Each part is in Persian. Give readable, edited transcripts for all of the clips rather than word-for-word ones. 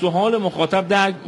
دست و حال مخاطب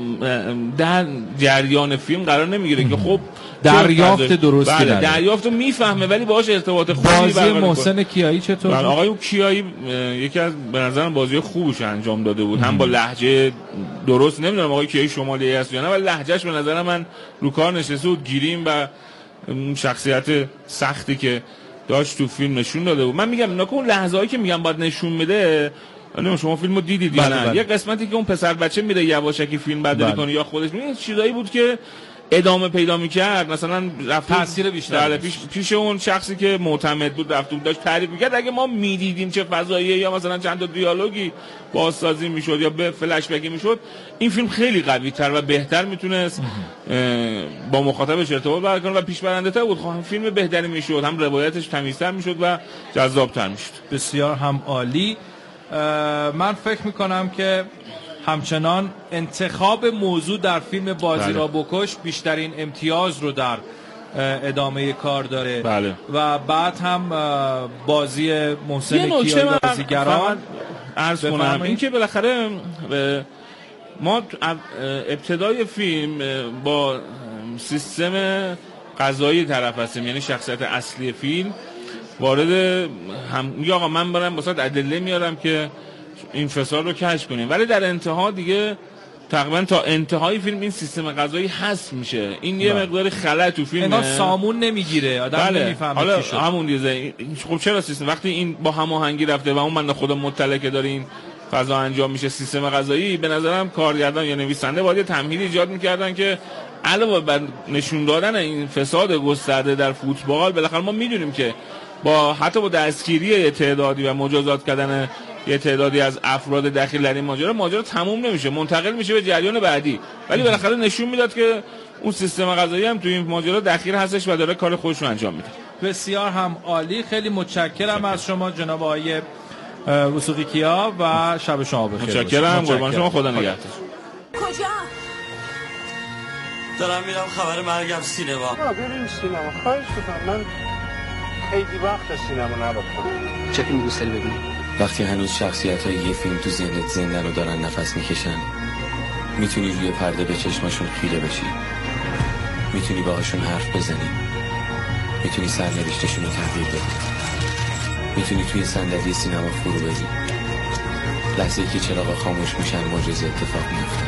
در جریان فیلم قرار نمیگیره که خب دریافت درستی نداره. دریافت رو میفهمه ولی باهاش ارتباط خوبی بازی محسن کیایی چطور؟ بله آقای کیایی یکی از به نظرم بازی خوبش انجام داده بود. هم با لهجه درست، نمیدونم آقای کیایی شمالی است یا نه، ولی لهجهش به نظر من رو کار نشسته بود. گیریم و شخصیت سختی که داشت تو فیلم نشون داده بود. من میگم نکن اون لحظه‌ای که میگم باید نشون میده، نه شما فیلمو دیدید یا نه؟ یه قسمتی که اون پسر بچه میره یواشکی فیلم برداری کنه یا خودش میره، چیزایی بود که ادامه پیدا میکرد. مثلا رفت تاثیر بیشتر پیش اون شخصی که معتمد بود رفت بود داشت تعریف میکرد. اگه ما میدیدیم چه فضاییه یا مثلا چند تا دیالوگی بازسازی میشد یا به فلش بک میشد، این فیلم خیلی قوی تر و بهتر میتونست با مخاطبش ارتباط برقرار کنه و پیش برنده تر بود. فیلم بهتری میشد، هم روایتش تمیزتر میشد و جذابتر میشد. بسیار هم عالی. من فکر میکنم که همچنان انتخاب موضوع در فیلم بازی را بکش بیشترین امتیاز رو در ادامه کار داره. بله. و بعد هم بازی محسن کیایی بازیگران عرض کنم این که بالاخره ما ابتدای فیلم با سیستم قضایی طرف هستیم، یعنی شخصیت اصلی فیلم وارد هم میگه آقا من برم واسه ادله میارم که این فساد رو کشف کنیم، ولی در انتها دیگه تقریبا تا انتهای فیلم این سیستم قضایی حذف میشه. این یه مقدار خلأ تو فیلمه، اینا سامون نمیگیره، آدم نمیفهمه حالا چی شد. همون دیگه خب چرا سیستم وقتی این با هماهنگی رفته و اون بنده خدا مطلع که داره این قضا انجام میشه سیستم قضایی، به نظرم کارگردان یا نویسنده باید یه تمهیدی ایجاد میکردن که علاوه بر نشون دادن این فساد گسترده در فوتبال، بالاخره ما میدونیم که حتی با دستگیری یه تعدادی و مجازات کردن یه تعدادی از افراد دخیل در این ماجرا تموم نمیشه، منتقل میشه به جریان بعدی، ولی بالاخره نشون میداد که اون سیستم قضایی هم توی این ماجرا دخیل هستش و داره کار خودش رو انجام میده. بسیار هم عالی. خیلی متشکرم از شما جناب آقای وثوقی کیا و شب شما بخیر. متشکرم، قربان شما، خدا نگهدار. کجا؟ دارم میرم خبر مرگم سینما. بریم سینما، خواهش میکنم. من خیلی وقت سینما نرفتم. چه فیلم دوست داری ببینی؟ وقتی هنوز شخصیت‌های یه فیلم تو ذهنت زنده رو دارن نفس میکشن، میتونی روی پرده به چشماشون خیره بشی، میتونی باهاشون حرف بزنی، میتونی سرنوشتشون رو تغییر بدی، میتونی توی صندلی سینما فرو بری. لحظه‌ای که چراغا خاموش میشن معجزه اتفاق میفته.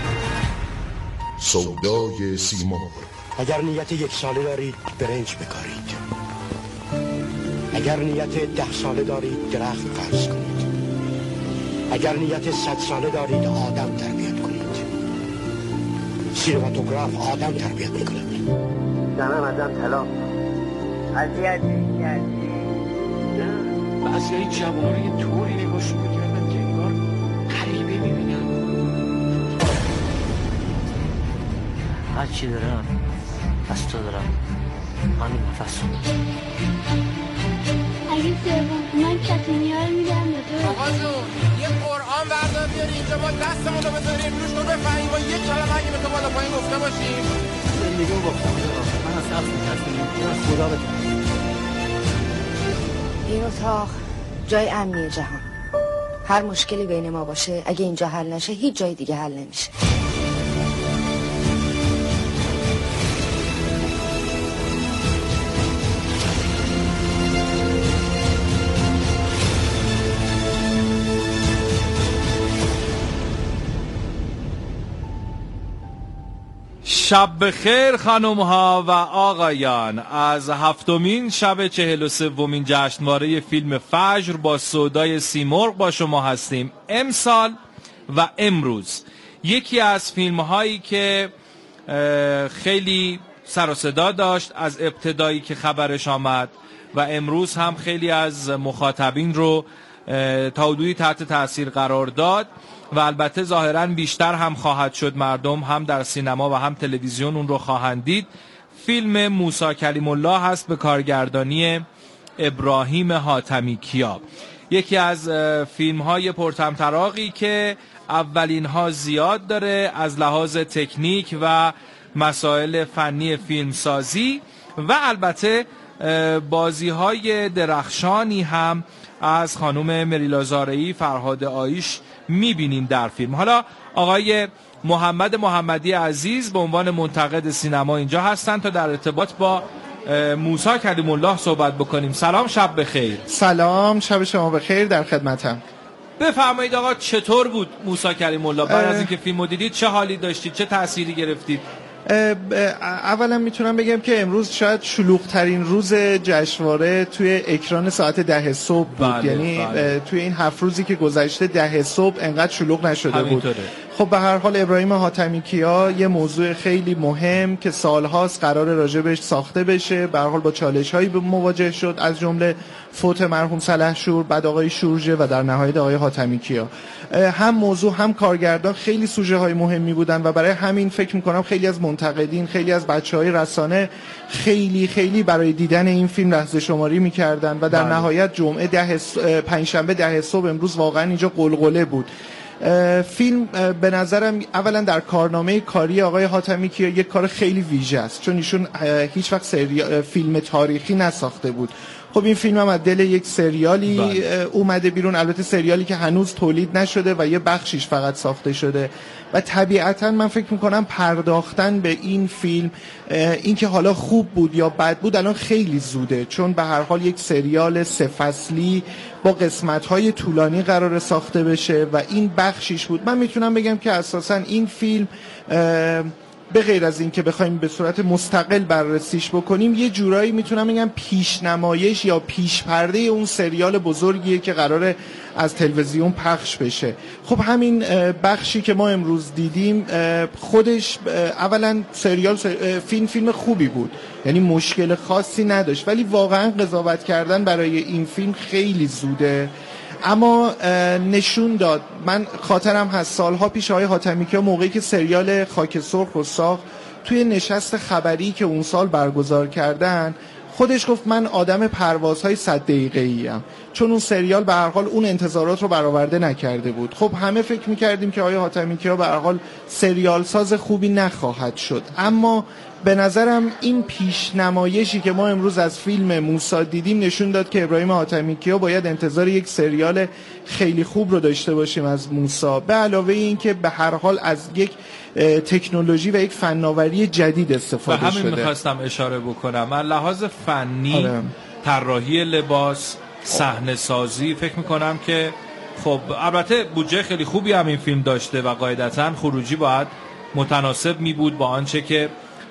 سودای سیمرغ. اگر نیت 1 ساله دارید برنج بکارید، اگر نیت 10 ساله دارید درخت فرض کنید، اگر نیت 100 ساله دارید آدم تربیت کنید. سینماتوگراف آدم تربیت میکنه. دمم ازم طلاق اذیت کردی. بعضیای جوان‌ها رو یه طوری نگاهشون می‌کردن که انگار غریبه می‌بینن. هر چی دارم از تو دارم، همین نفس رو. اگه سوم من کتونیا رو میدم به تو. آقا جون یه قرآن بردار بیاری اینجا، با دستمون رو بذاریم روش رو بفهمیم، با یک کلمه اگه به تو بالا پایین گفته باشیم. زندگیمو باختم، من از سخت می‌ترسم، از خدا بتونم. این اتاق جای امنی جهان. هر مشکلی بین ما باشه اگه اینجا حل نشه هیچ جای دیگه حل نمیشه. شب بخیر خانم ها و آقایان، از 7مین شب 43مین جشنواره فیلم فجر با سودای سیمرغ با شما هستیم. امسال و امروز یکی از فیلم هایی که خیلی سر و صدا داشت از ابتدایی که خبرش آمد و امروز هم خیلی از مخاطبین رو تا حدودی تحت تاثیر قرار داد و البته ظاهراً بیشتر هم خواهد شد، مردم هم در سینما و هم تلویزیون اون رو خواهند دید. فیلم موسی کلیم الله هست به کارگردانی ابراهیم حاتمی کیا. یکی از فیلم های پرطمطراقی که اولین ها زیاد داره از لحاظ تکنیک و مسائل فنی فیلمسازی و البته بازی های درخشانی هم از خانم مریلا زارعی، فرهاد آیش میبینیم در فیلم. حالا آقای محمد محمدی عزیز به عنوان منتقد سینما اینجا هستن تا در ارتباط با موسی کلیم الله صحبت بکنیم. سلام، شب بخیر. سلام، شب شما بخیر، در خدمتم. بفرمایید آقا، چطور بود موسی کلیم الله؟ بعد از اینکه فیلمو دیدید چه حالی داشتید، چه تأثیری گرفتید؟ اولا میتونم بگم که امروز شاید شلوغ‌ترین روز جشنواره توی اکران ساعت 10 صبح بود. یعنی توی این 7 روزی که گذشته 10 صبح انقدر شلوغ نشده بود. خب به هر حال ابراهیم حاتمی کیا یه موضوع خیلی مهم که سالهاست قرار راجبش ساخته بشه، به هر حال با چالش‌هایی مواجه شد، از جمله فوت مرحوم سلحشور، بعد آقای شورژه و در نهایت آقای حاتمی کیا. هم موضوع هم کارگردان خیلی سوژه های مهمی بودن و برای همین فکر میکنم خیلی از منتقدین، خیلی از بچهای رسانه خیلی برای دیدن این فیلم لحظه شماری میکردن و در نهایت جمعه پنجشنبه 10 صبح امروز واقعا اینجا قلقله بود. فیلم به نظرم اولا در کارنامه کاری آقای حاتمی کیا یک کار خیلی ویژه است، چون ایشون هیچ وقت فیلم تاریخی نساخته بود. خب این فیلم هم از دل یک سریالی اومده بیرون، البته سریالی که هنوز تولید نشده و یه بخشیش فقط ساخته شده و طبیعتا من فکر میکنم پرداختن به این فیلم، این که حالا خوب بود یا بد بود الان خیلی زوده، چون به هر حال یک سریال 3 فصلی با قسمت‌های طولانی قرار ساخته بشه و این بخشیش بود. من میتونم بگم که اساساً این فیلم به غیر از این که بخوایم به صورت مستقل بررسیش بکنیم، یه جورایی میتونم بگم پیشنمایش یا پیش پرده اون سریال بزرگیه که قراره از تلویزیون پخش بشه. خب همین بخشی که ما امروز دیدیم خودش اولا فیلم خوبی بود، یعنی مشکل خاصی نداشت، ولی واقعا قضاوت کردن برای این فیلم خیلی زوده. اما نشون داد، من خاطرم هست سالها پیش آقای حاتمی کیا موقعی که سریال خاک سرخ رو ساخت، توی نشست خبری که اون سال برگزار کردن خودش گفت من آدم پروازهای 100 دقیقه‌ای ام، چون اون سریال به هر حال اون انتظارات رو برآورده نکرده بود. خب همه فکر می‌کردیم که آقای حاتمی کیا به هر حال سریال ساز خوبی نخواهد شد، اما به نظرم این پیشنمایشی که ما امروز از فیلم موسی دیدیم نشون داد که ابراهیم حاتمی کیا باید انتظار یک سریال خیلی خوب رو داشته باشیم از موسی، به علاوه این که به هر حال از یک تکنولوژی و یک فناوری جدید استفاده شده. همین می‌خواستم اشاره بکنم، من لحاظ فنی، طراحی لباس، صحنه سازی، فکر می‌کنم که خب البته بودجه خیلی خوبی هم این فیلم داشته و قاعدتاً خروجی باید متناسب می بود با آنچه که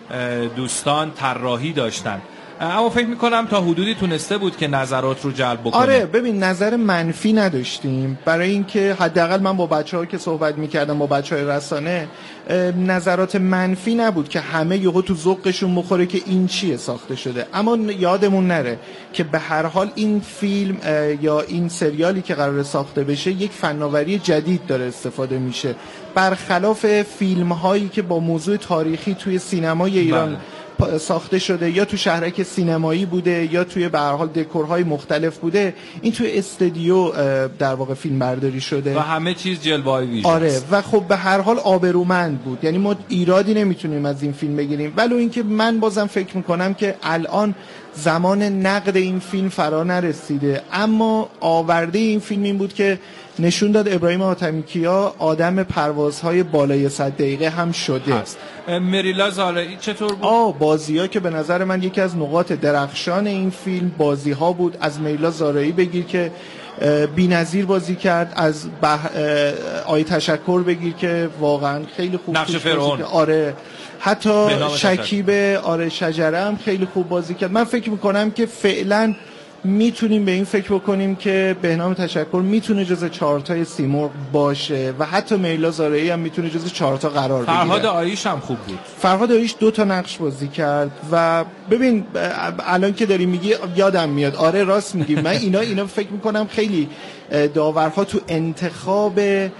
دوستان طراحی داشتن، اما فکر میکنم تا حدودی تونسته بود که نظرات رو جلب بکنه. آره ببین، نظر منفی نداشتیم، برای اینکه حداقل من با بچه‌ها که صحبت میکردم، با بچه‌های رسانه، نظرات منفی نبود که همه یهو تو ذوقشون بخوره که این چیه ساخته شده. اما یادمون نره که به هر حال این فیلم یا این سریالی که قرار ساخته بشه یک فناوری جدید داره استفاده میشه، برخلاف فیلم هایی که با موضوع تاریخی توی سینمای ایران ساخته شده، یا تو شهرک سینمایی بوده یا توی به هر حال دکورهای مختلف بوده. این توی استودیو در واقع فیلم برداری شده و همه چیز جلوه‌ای ویژه. آره و خب به هر حال آبرومند بود، یعنی ما ایرادی نمیتونیم از این فیلم بگیریم، ولی اینکه من بازم فکر میکنم که الان زمان نقد این فیلم فرا نرسیده، اما آورده این فیلم این بود که نشون داد ابراهیم حاتمی کیا آدم پروازهای بالای 100 دقیقه هم شده است. مریلا زارعی چطور بود؟ بازی‌ها که به نظر من یکی از نقاط درخشان این فیلم بازی‌ها بود. از مریلا زارعی بگیر که بی‌نظیر بازی کرد، از آی تشکر بگیر که واقعا خیلی خوب نقش فرعون. آره، حتی شکیب شجره هم خیلی خوب بازی کرد. من فکر میکنم که فعلا میتونیم به این فکر بکنیم که بهنام تشکر میتونه جز 4 تای سیمرغ باشه و حتی مریلا زارعی هم میتونه جز 4 تا قرار بگیره. فرهاد آیش هم خوب بود. فرهاد آیش 2 تا نقش بازی کرد و ببین الان که داری میگی یادم میاد، آره راست میگی، من اینا فکر میکنم خیلی داورها تو انتخاب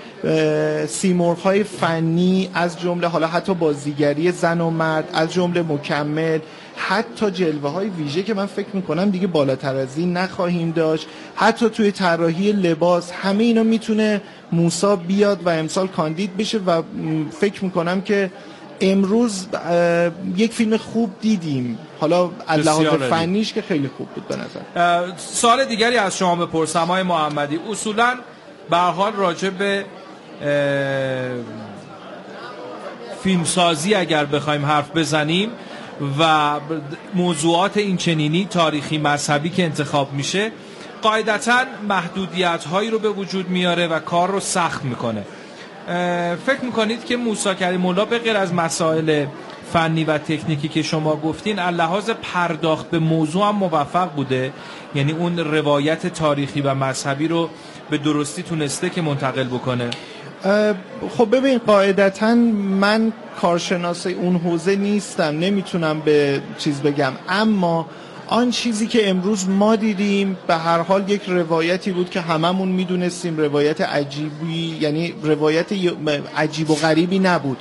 سیمرغ‌های فنی، از جمله حالا حتی بازیگری زن و مرد، از جمله مکمل، حتی جلوه‌های ویژه که من فکر میکنم دیگه بالاتر از این نخواهیم داشت، حتی توی طراحی لباس، همه اینا میتونه موسی بیاد و امسال کاندید بشه و فکر میکنم که امروز یک فیلم خوب دیدیم، حالا از لحاظ فنیش که خیلی خوب بود به نظر. سوال دیگری از شما بپرسم آقای محمدی، اصولاً به هر حال راجع به فیلمسازی اگر بخوایم حرف بزنیم و موضوعات این چنینی تاریخی مذهبی که انتخاب میشه قاعدتاً محدودیت‌هایی رو به وجود میاره و کار رو سخت میکنه. فکر میکنید که موسی کریم الله به غیر از مسائل فنی و تکنیکی که شما گفتین از لحاظ پرداخت به موضوع هم موفق بوده؟ یعنی اون روایت تاریخی و مذهبی رو به درستی تونسته که منتقل بکنه؟ خب ببین، قاعدتاً من کارشناس اون حوزه نیستم، نمیتونم به چیز بگم، اما آن چیزی که امروز ما دیدیم به هر حال یک روایتی بود که هممون میدونستیم روایت عجیبی، یعنی روایت عجیب و غریبی نبود،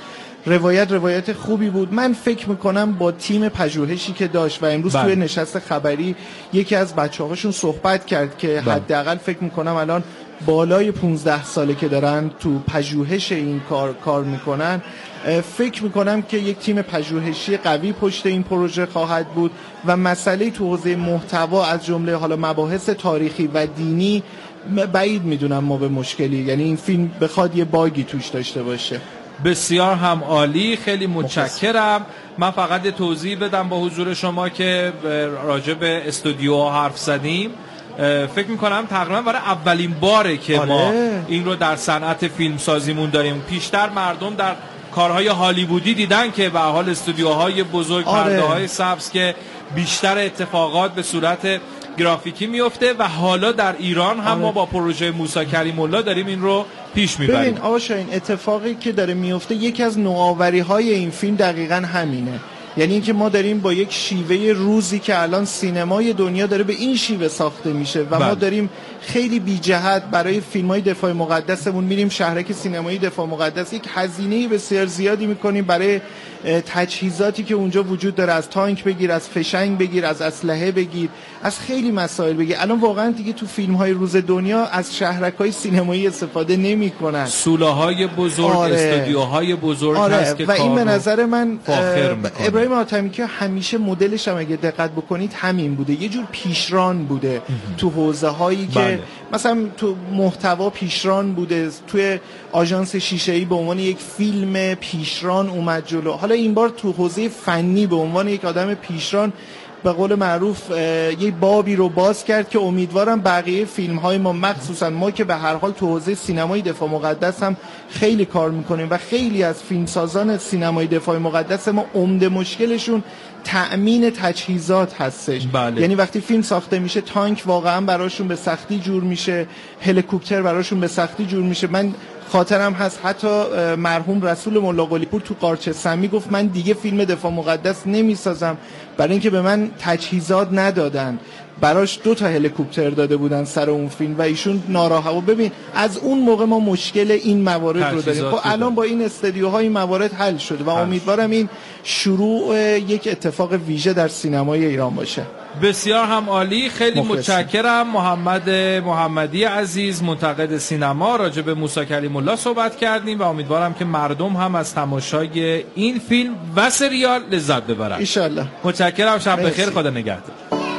روایت خوبی بود. من فکر میکنم با تیم پژوهشی که داشت و امروز توی نشست خبری یکی از بچه‌هاشون صحبت کرد که حداقل فکر میکنم الان بالای 15 ساله که دارن تو پژوهش این کار میکنن، فکر میکنم که یک تیم پژوهشی قوی پشت این پروژه خواهد بود و مسئله تو حوزه محتوا از جمله حالا مباحث تاریخی و دینی بعید میدونم ما به مشکلی، یعنی این فیلم بخواد یه باگی توش داشته باشه. بسیار هم عالی، خیلی متشکرم. من فقط توضیح بدم با حضور شما که راجع به استودیو حرف زدیم. فکر میکنم تقریبا برای اولین باره که ما این رو در صنعت فیلم سازیمون داریم. پیشتر مردم در کارهای هالیوودی دیدن که به حال استودیوهای بزرگ پرده‌های سبز که بیشتر اتفاقات به صورت گرافیکی میفته و حالا در ایران هم ما با پروژه موسی کریم الله داریم این رو پیش میبریم. ببین آقا شاهین، اتفاقی که داره میفته یکی از نوآوری‌های این فیلم دقیقاً همینه، یعنی اینکه ما داریم با یک شیوه روزی که الان سینمای دنیا داره به این شیوه ساخته میشه و ما داریم خیلی بی جهت برای فیلم‌های دفاع مقدسمون میریم شهرک سینمایی دفاع مقدس یک هزینه بسیار زیادی میکنیم برای تجهیزاتی که اونجا وجود داره، از تانک بگیر، از فشنگ بگیر، از اسلحه بگیر، از خیلی مسائل بگیر. الان واقعا دیگه تو فیلم‌های روز دنیا از شهرک‌های سینمایی استفاده نمی‌کنن، سولاهای بزرگ، استودیوهای بزرگ هست که و این به نظر من ابراهیم حاتمی که همیشه مدلش هم اگه دقت بکنید همین بوده، یه جور پیشران بوده تو حوزه‌هایی که مثلا تو محتوا پیشران بوده، توی آژانس شیشه‌ای به عنوان یک فیلم پیشران اومد جلو. حالا این بار تو حوزه فنی به عنوان یک آدم پیشران به قول معروف یه بابی رو باز کرد که امیدوارم بقیه فیلم‌های ما، مخصوصا ما که به هر حال تو حوزه سینمای دفاع مقدس هم خیلی کار میکنیم و خیلی از فیلمسازان سینمای دفاع مقدس ما عمده مشکلشون تأمین تجهیزات هستش. یعنی وقتی فیلم ساخته میشه تانک واقعا براشون به سختی جور میشه، هلیکوپتر براشون به سختی جور میشه. من خاطرم هست حتی مرحوم رسول ملا قلی‌پور تو قارچ سمی گفت من دیگه فیلم دفاع مقدس نمیسازم برای اینکه به من تجهیزات ندادن، براش 2 تا هلیکوپتر داده بودن سر اون فیلم و ایشون ناراحت. و ببین از اون موقع ما مشکل این موارد رو داریم. خب الان با این استدیوها این موارد حل شده و امیدوارم این شروع یک اتفاق ویژه در سینمای ایران باشه. بسیار هم عالی، خیلی متشکرم. محمد محمدی عزیز، منتقد سینما، راجع به موسی کریم الله صحبت کردیم و امیدوارم که مردم هم از تماشای این فیلم و سریال لذت ببرن ان شاء الله. متشکرم، شب بخیر، خدا نگهدار.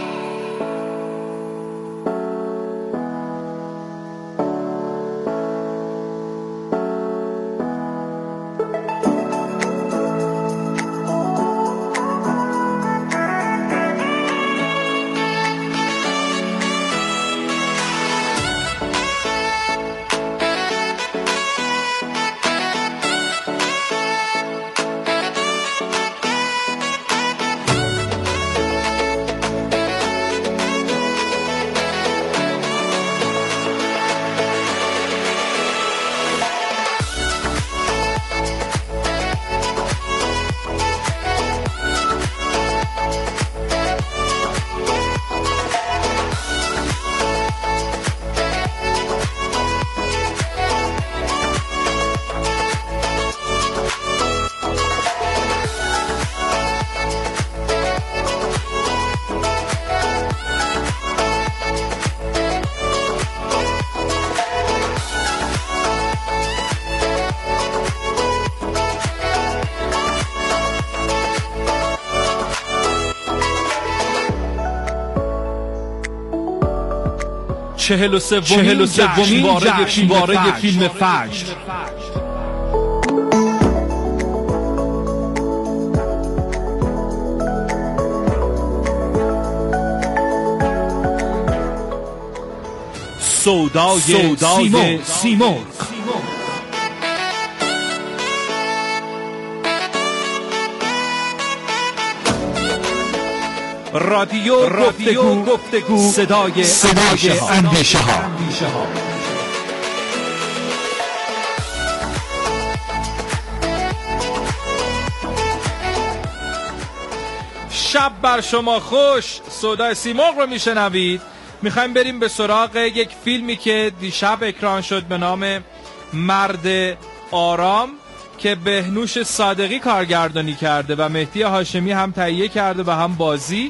چهل و سومین جشنواره فیلم فجر. سودای سیمرغ. رادیو گفتگو صدای اندیشه ها. شب بر شما خوش، صدای سیمرغ رو میشنوید. میخوایم بریم به سراغ یک فیلمی که دیشب اکران شد به نام مرد آرام که بهنوش صادقی کارگردانی کرده و مهدی هاشمی هم تهیه کرده و هم بازی.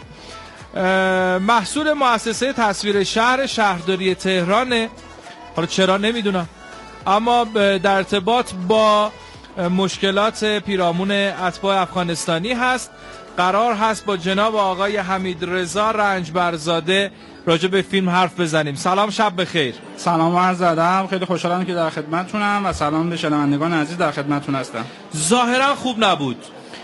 محصول مؤسسه تصویر شهر شهرداری تهرانه. حالا چرا نمیدونم، اما در ارتباط با مشکلات پیرامون اتباع افغانستانی هست. قرار هست با جناب آقای حمیدرضا رنجبرزاده راجع به فیلم حرف بزنیم. سلام، شب بخیر. سلام و عرض ادب. خیلی خوشحالم که در خدمتتونم و سلام به شنوندگان عزیز در خدمتتون هستم. ظاهرا خوب نبود.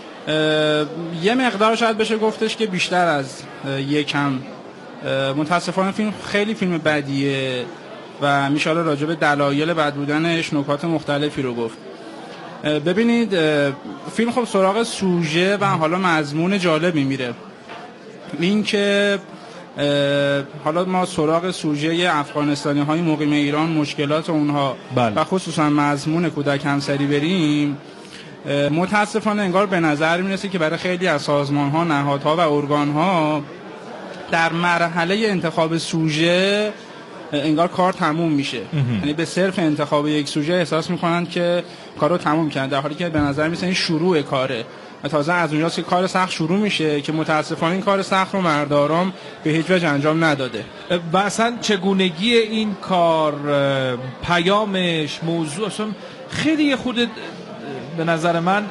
یه مقدار شاید بشه گفتش که بیشتر از یکم. متاسفانه فیلم خیلی فیلم بدیه و میشه راجع به دلایل بد بودنش نکات مختلفی رو گفت. ببینید فیلم خب سراغ سوژه و حالا مضمون جالبی میره. این که حالا ما سراغ سوژه افغانستانی های مقیم ایران، مشکلات اونها و خصوصا مضمون کودک همسری بریم، متاسفانه انگار به نظر میرسه که برای خیلی از سازمان ها، نهادها و ارگان ها در مرحله انتخاب سوژه انگار کار تموم میشه. یعنی به صرف انتخاب یک سوژه احساس میکنن که کارو تموم کردن، در حالی که به نظر میسه این شروع کاره و تازه از اونجاست که کار سخت شروع میشه که متاسفانه این کار سخت رو مرد آرام به هیچ وجه انجام نداده. و اصلا چگونگی این کار، پیامش، موضوع اصلا خیلی خود به نظر من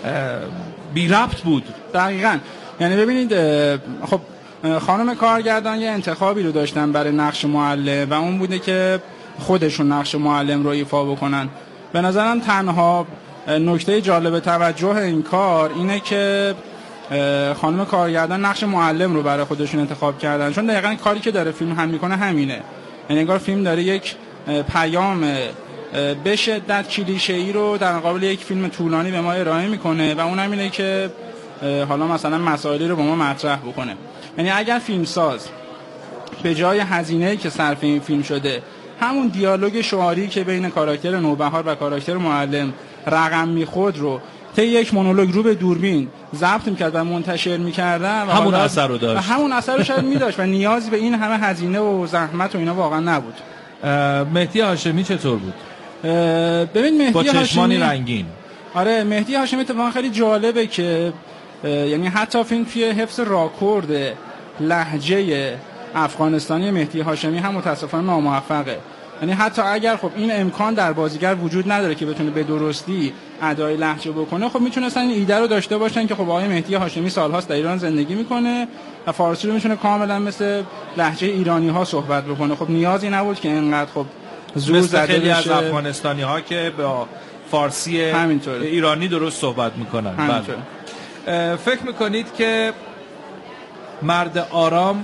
بی ربط بود. دقیقاً. یعنی ببینید خب خانم کارگردان یه انتخابی رو داشتن برای نقش معلم و اون بوده که خودشون نقش معلم رو ایفا بکنن. به نظرم تنها نکته جالب توجه این کار اینه که خانم کارگردان نقش معلم رو برای خودشون انتخاب کردن، چون دقیقاً کاری که داره فیلم هم میکنه همینه. یعنی انگار فیلم داره یک پیام به شدت کلیشه‌ای رو در مقابل یک فیلم طولانی به ما ارائه میکنه و اونم اینه که حالا مثلا مسائلی رو با ما مطرح بکنه. یعنی اگر فیلمساز به جای هزینه‌ای که صرف این فیلم شده همون دیالوگ شعاری که بین کاراکتر نوبهار و کاراکتر معلم رقم میخورد رو طی یک مونولوگ رو به دوربین ضبط میکرد و منتشر میکردن همون اثر رو داشت و همون اثر رو شاید میداشت و نیازی به این همه هزینه و زحمت و اینا واقعا نبود. مهدی هاشمی چطور بود؟ ببین مهدی با چشمانی رنگین. آره مهدی هاشمی اتفاقا خیلی جالبه که یعنی حتی فیلم توی حفظ راکورد لهجه افغانستانی مهدی هاشمی هم متاسفانه ناموفقه. یعنی حتی اگر خب این امکان در بازیگر وجود نداره که بتونه به درستی ادای لهجه بکنه، خب میتونستن این ایده رو داشته باشن که خب آقای مهدی هاشمی سالهاست در ایران زندگی میکنه و فارسی رو میتونه کاملا مثل لهجه ایرانی ها صحبت بکنه. خب نیازی نبود که اینقدر خب زور زده خیلی بشه. از افغانستانی ها که با فارسی همینطوره. ایرانی درست صحبت میکنن. فکر میکنید که مرد آرام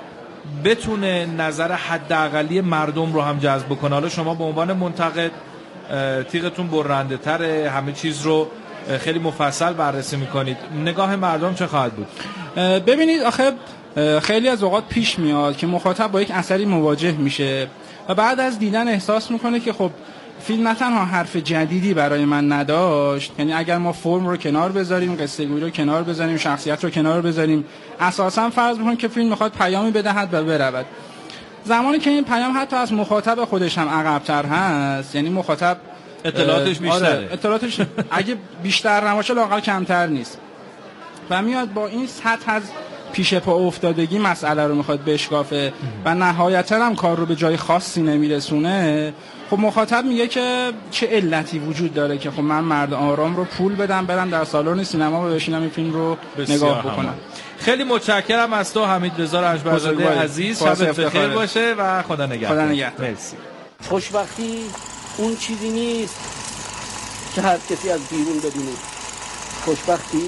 بتونه نظر حداقلی مردم رو هم جذب کنه؟ حالا شما به عنوان منتقد تیغتون برنده تره، همه چیز رو خیلی مفصل بررسی میکنید، نگاه مردم چه خواهد بود؟ ببینید آخه خیلی از اوقات پیش میاد که مخاطب با یک اثری مواجه میشه و بعد از دیدن احساس میکنه که خب فیلم نه تنها حرف جدیدی برای من نداشت، یعنی اگر ما فرم رو کنار بذاریم، قصه گویی رو کنار بذاریم، شخصیت رو کنار بذاریم، اساساً فرض می‌کنیم که فیلم میخواد پیامی بدهد و برود. زمانی که این پیام حتی از مخاطب خودش هم عقب‌تر هست، یعنی مخاطب اطلاعاتش بیشتره، اطلاعاتش اگه بیشتر نباشه لااقل کمتر نیست و میاد با این سطح از پیش پا افتادگی مسئله رو میخواد بشکافه و نهایتاً هم کار رو به جای خاصی نمیرسونه. خب مخاطب میگه که چه علتی وجود داره که خب من مرد آرام رو پول بدم برم در سالن سینما و بشینم این فیلم رو نگاه بکنم. خیلی متشکرم از تو حمیدرضا رنجبرزاده عزیز. شبت بخیر باشه و خدا نگهدار. خدا نگهدار. مرسی. خوشبختی اون چیزی نیست که هر کسی از بیرون ببینه. خوشبختی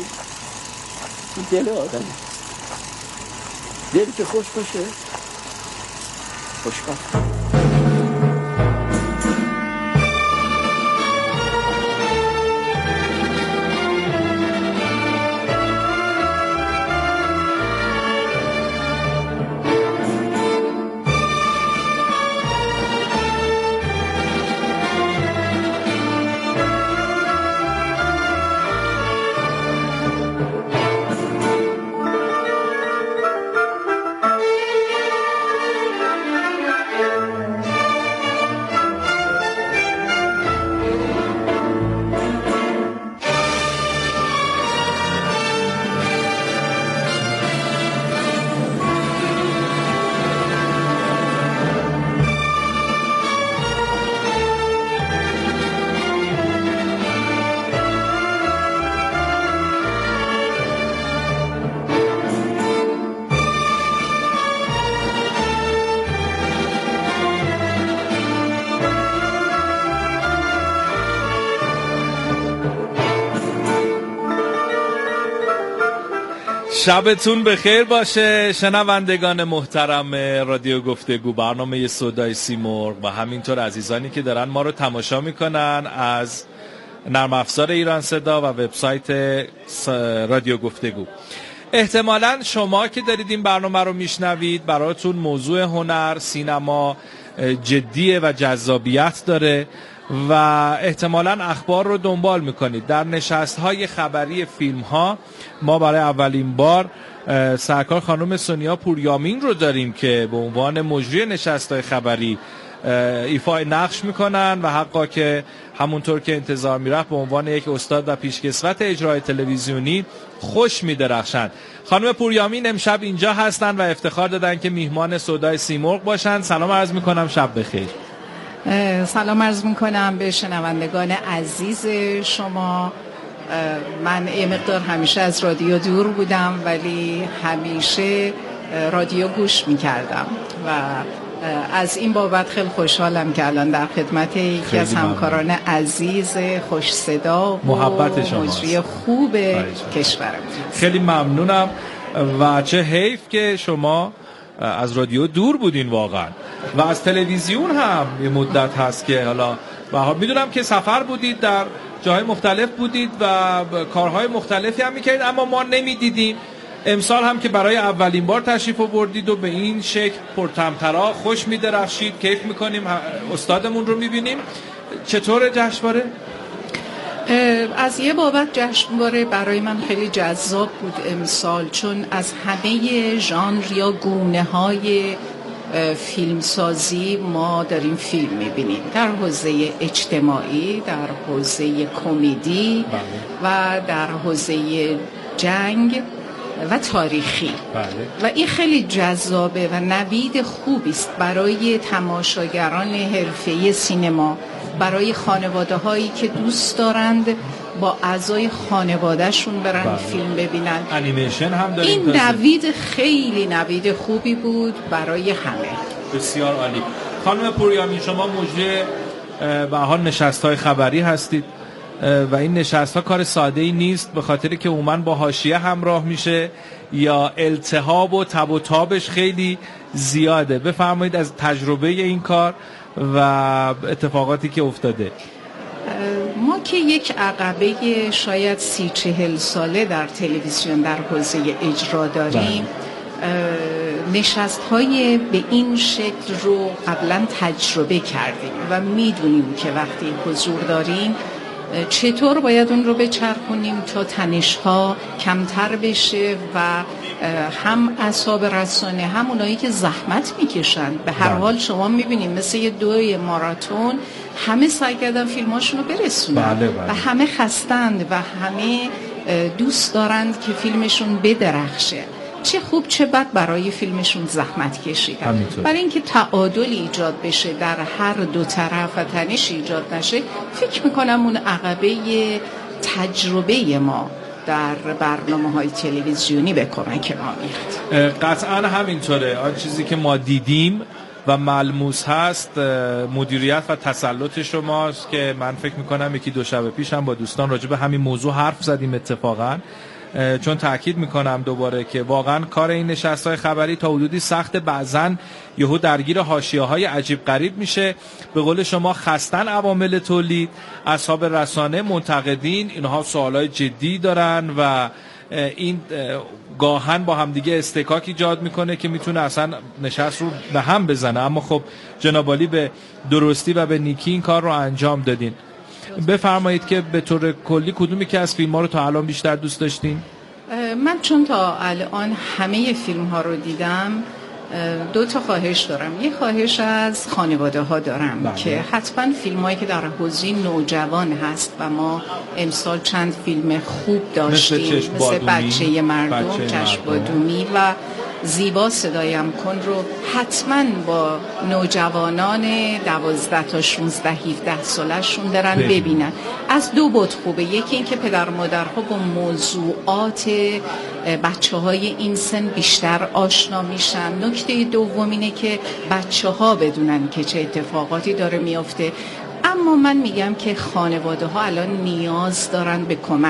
دل آدمه. دل که خوش باشه خوشبخت. شبتون بخیر باشه شنوندگان محترم رادیو گفتگو، برنامه سودای سیمرغ و همینطور عزیزانی که دارن ما رو تماشا میکنن از نرم افزار ایران صدا و وبسایت رادیو گفتگو. احتمالاً شما که دارید این برنامه رو میشنوید براتون موضوع هنر، سینما جدیه و جذابیت داره و احتمالاً اخبار رو دنبال میکنید. در نشست‌های خبری فیلم‌ها ما برای اولین بار سرکار خانم سونیا پوریامین رو داریم که به عنوان مجری نشست‌های خبری ایفای نقش میکنن و حقا که همونطور که انتظار میرفت به عنوان یک استاد و پیشکسوت اجرای تلویزیونی خوش میدرخشند. خانم پوریامین امشب اینجا هستن و افتخار دادن که میهمان سودای سیمرغ باشن. سلام عرض میکنم، شب بخیر. سلام عرض میکنم به شنوندگان عزیز شما. من یه مقدار همیشه از رادیو دور بودم ولی همیشه رادیو گوش میکردم و از این بابت خیلی خوشحالم که الان در خدمت یکی از همکاران عزیز خوش صدا و مجری خوب کشورم. خیلی ممنونم و چه حیف که شما از رادیو دور بودین واقعا و از تلویزیون هم یه مدت هست که حالا میدونم که سفر بودید، در جاهای مختلف بودید و کارهای مختلفی هم میکردید اما ما نمیدیدیم. امسال هم که برای اولین بار تشریف آوردید و به این شکل پرطمطرا خوش میدرخشید، کیف میکنیم، استادمون رو میبینیم. چطور جشنواره؟ از یه بابت جشنواره برای من خیلی جذاب بود امسال، چون از همه ژانر یا گونه های فیلمسازی ما داریم فیلم میبینیم، در حوزه اجتماعی، در حوزه کمدی و در حوزه جنگ و تاریخی و این خیلی جذابه و نوید خوبی است برای تماشاگران حرفه‌ای سینما، برای خانواده هایی که دوست دارند با اعضای خانوادهشون برن فیلم ببینن. انیمیشن هم داریم. این نوید خیلی نوید خوبی بود برای همه. بسیار عالی. خانم پوریامین، شما مجری به حال نشست‌های خبری هستید و این نشست‌ها کار ساده‌ای نیست، به خاطر که عموماً با حاشیه همراه میشه یا التهاب و تب و تابش خیلی زیاده. بفرمایید از تجربه این کار و اتفاقاتی که افتاده. ما که یک عقبه شاید 30-40 ساله در تلویزیون در حوزه اجرا داریم، نشست‌های به این شکل رو قبلا تجربه کردیم و میدونیم که وقتی حضور داریم چطور باید اون رو بچرخونیم تا تنش‌ها کمتر بشه و هم اعصاب رسانه هم اونایی که زحمت میکشن. به هر حال شما میبینیم مثل یه دوی ماراتون همه سعی کردن فیلماشون رو برسونن و همه خستند و همه دوست دارند که فیلمشون بدرخشه. چه خوب چه بد برای فیلمشون زحمت کشیدن. برای اینکه تعادل ایجاد بشه در هر دو طرف و تنش ایجاد نشه، فکر میکنم اون عقبه تجربه ما در برنامه‌های تلویزیونی به کمک ما میاد. قطعا همینطوره. آن چیزی که ما دیدیم و ملموس هست مدیریت و تسلط شماست که من فکر میکنم یکی دو شب پیش هم با دوستان راجع به همین موضوع حرف زدیم اتفاقا، چون تأکید میکنم دوباره که واقعا کار این نشست‌های خبری تا حدودی سخت، بعضاً یهو درگیر حاشیه‌های عجیب غریب میشه. به قول شما خستن عوامل تولید، اصحاب رسانه، منتقدین، اینها سوالای جدی دارن و این گاهن با همدیگه استکاک ایجاد میکنه که میتونه اصلا نشست رو به هم بزنه. اما خب جناب عالی به درستی و به نیکی این کار رو انجام دادین. بفرمایید که به طور کلی کدومی که از فیلم ها رو تا الان بیشتر دوست داشتین؟ من چون تا الان همه فیلم ها رو دیدم، دو تا خواهش دارم. یه خواهش از خانواده ها دارم که حتما فیلم هایی که در حوزه نوجوان هست و ما امسال چند فیلم خوب داشتیم مثل بچه مردم، چشم بادومی و زیبا صدایم کن رو حتما با نوجوانان 12 تا 16 17 سالشون دارن ببینن. از دو بود خوبه. یکی این که پدر مادرها با موضوعات بچه های این سن بیشتر آشنا میشن. نکته دوم اینه که بچه ها بدونن که چه اتفاقاتی داره میفته. اما من میگم که خانواده ها الان نیاز دارن به کمک.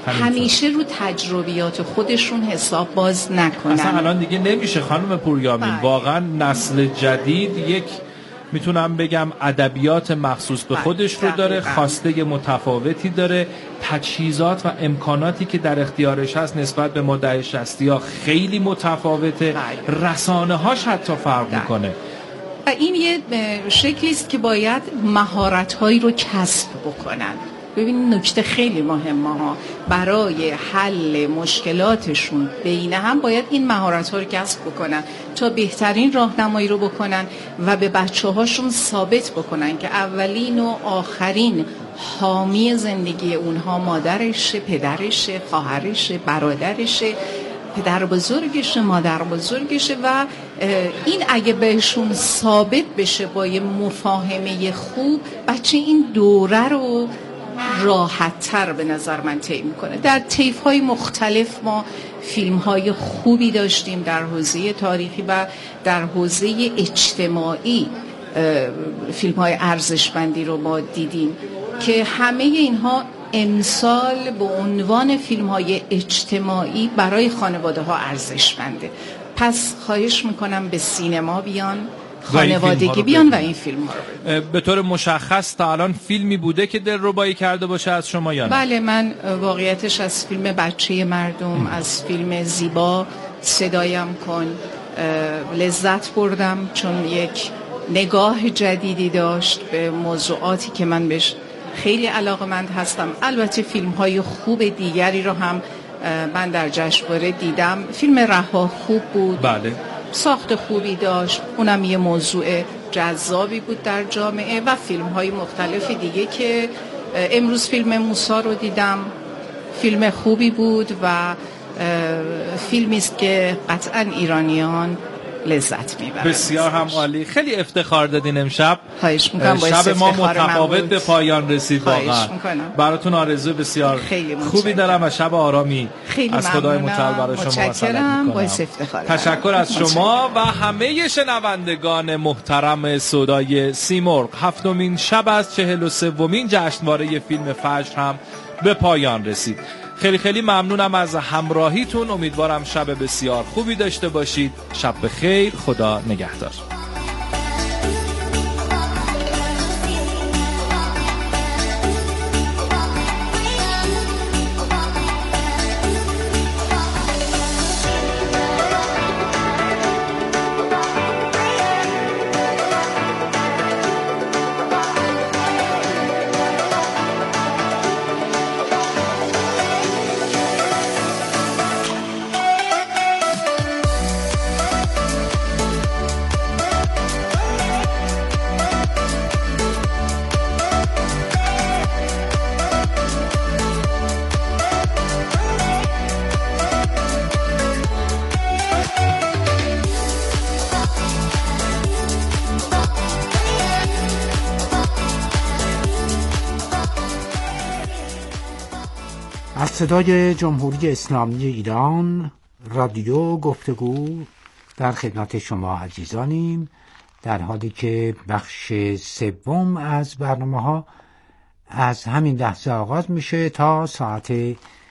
همیشه رو تجربیات خودشون حساب باز نکنن. اصلا الان دیگه نمیشه خانم پوریامین، واقعا نسل جدید یک میتونم بگم ادبیات مخصوص به خودش رو داره، خواسته متفاوتی داره، تجهیزات و امکاناتی که در اختیارش هست نسبت به مدعی 60ها خیلی متفاوته، رسانه هاش حتی فرق میکنه و این یه شکلی است که باید مهارت هایی رو کسب بکنن. ببین نکته خیلی مهمه ها، برای حل مشکلاتشون بین هم باید این مهارت ها رو کسب بکنن تا بهترین راهنمایی رو بکنن و به بچه هاشون ثابت بکنن که اولین و آخرین حامی زندگی اونها مادرشه، پدرشه، خواهرشه، برادرشه، پدر بزرگشه، مادر بزرگشه و این اگه بهشون ثابت بشه با یه مفاهمه خوب، بچه این دوره رو راحت تر به نظر من طی میکنه. در طیف های مختلف ما فیلم های خوبی داشتیم در حوزه تاریخی و در حوزه اجتماعی، فیلم های ارزشمندی رو ما دیدیم که همه اینها امسال به عنوان فیلم های اجتماعی برای خانواده ها ارزشمنده. پس خواهش میکنم به سینما بیان، خانوادگی بیان و این فیلم ها رو به طور مشخص تا الان فیلمی بوده که دلربایی کرده باشه از شما یا نه؟ بله، من واقعیتش از فیلم بچه مردم، از فیلم زیبا صدایم کن لذت بردم، چون یک نگاه جدیدی داشت به موضوعاتی که من بهش خیلی علاقه‌مند هستم. البته فیلم های خوب دیگری رو هم من در جشنواره دیدم. فیلم رها خوب بود، بله، ساخت خوبی داشت، اونم یه موضوع جذابی بود در جامعه و فیلم های مختلف دیگه که امروز فیلم موسی رو دیدم، فیلم خوبی بود و فیلمی است که قطعا ایرانیان لذت میبرن. بسیار هم عالی، خیلی افتخار دادین امشب. خواهش میکنم. شب ما متفاوت به پایان رسید، واقعا براتون آرزوی بسیار خوبی دارم و شب آرامی از خدای متعال برای شما مسلط میکنم. تشکر از شما و همه شنوندگان محترم صدای سیمرغ. 7مین شب از 43مین جشنواره فیلم فجر هم به پایان رسید. خیلی خیلی ممنونم از همراهیتون. امیدوارم شب بسیار خوبی داشته باشید. شب بخیر، خدا نگهدار. از صدای جمهوری اسلامی ایران رادیو گفتگو در خدمت شما عزیزانیم، در حالی که بخش سوم از برنامه ها از همین لحظه آغاز میشه تا ساعت